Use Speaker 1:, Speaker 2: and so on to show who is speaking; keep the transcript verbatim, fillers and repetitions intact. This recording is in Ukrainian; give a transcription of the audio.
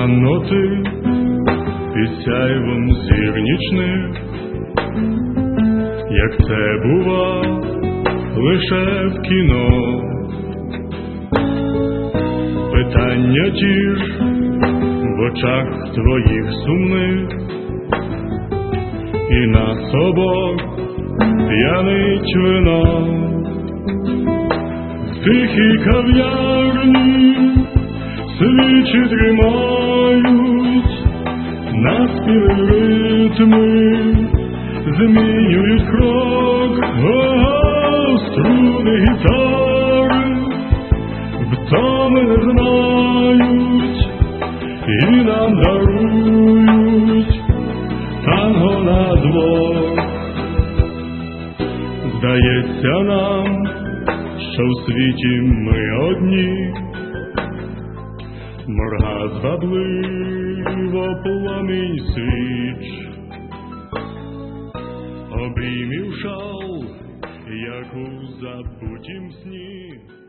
Speaker 1: ноти під сяйвом зір нічних, як це бува лише в кіно. Питання ті ж в очах твоїх сумних, і нас обох п'янить вино. В тихій кав'ярні свічі тримають, наспіви ритми змінюють крок. Ого, струни гітари втоми не знають і нам дарують танго на двох. Здається нам, що в світі ми одні, морга звабливо пламінь свіч, обіймів шал, як у забутім сні.